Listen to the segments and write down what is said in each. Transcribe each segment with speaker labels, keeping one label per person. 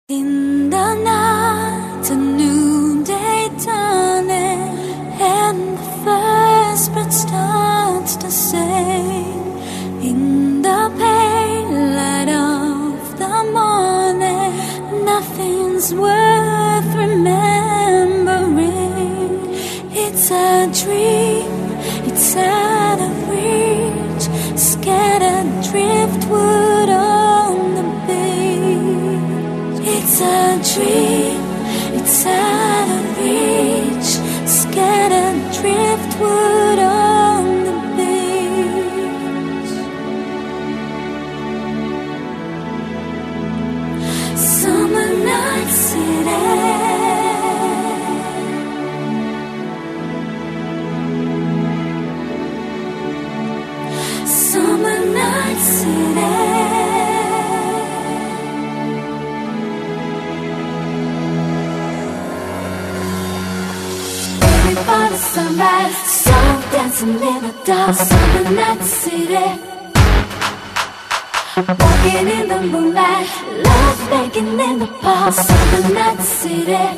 Speaker 1: In the night, a noonday dawning, and the first bird starts to sing. In the pale light of the morning, nothing's worth remembering. It's a dream, it's out of reach, scattered driftwood on the beach. It's a dream, it's out of reach, scattered driftwood on the beach. Summer night city, summer night city. By the sunrise, soul dancing in the dark, summer night city. Walking in the moonlight, love making in the park, summer night city.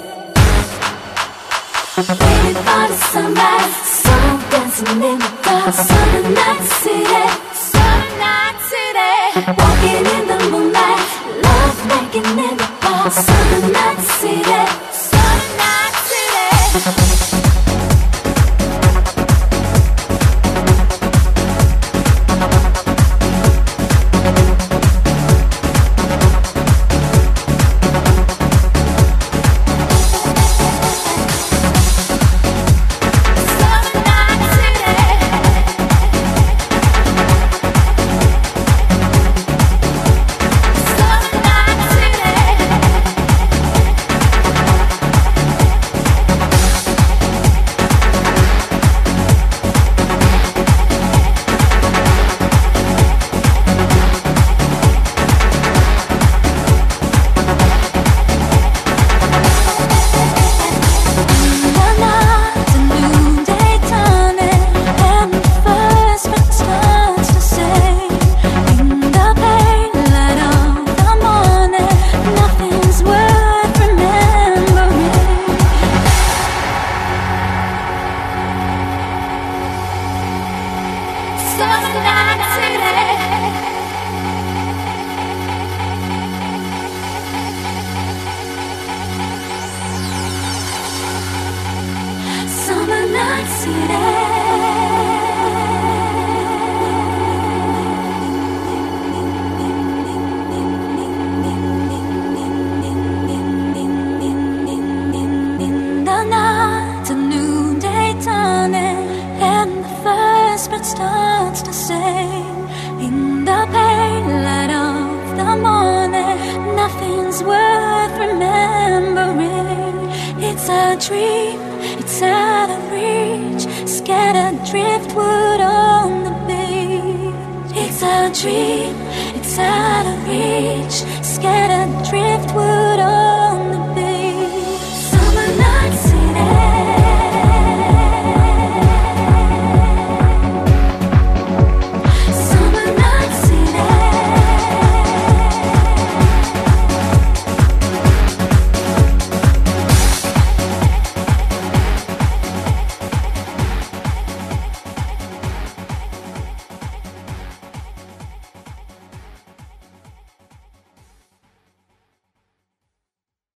Speaker 1: Waiting for the sunrise, soul dancing in the dark, summer night city. Summer night city. Walking in the moonlight, love making in the park, summer night city. Summer night city. Starts to sing in the pale light of the morning. Nothing's worth remembering. It's a dream, it's out of reach, scattered driftwood on the beach. It's a dream, it's out of reach, scattered driftwood.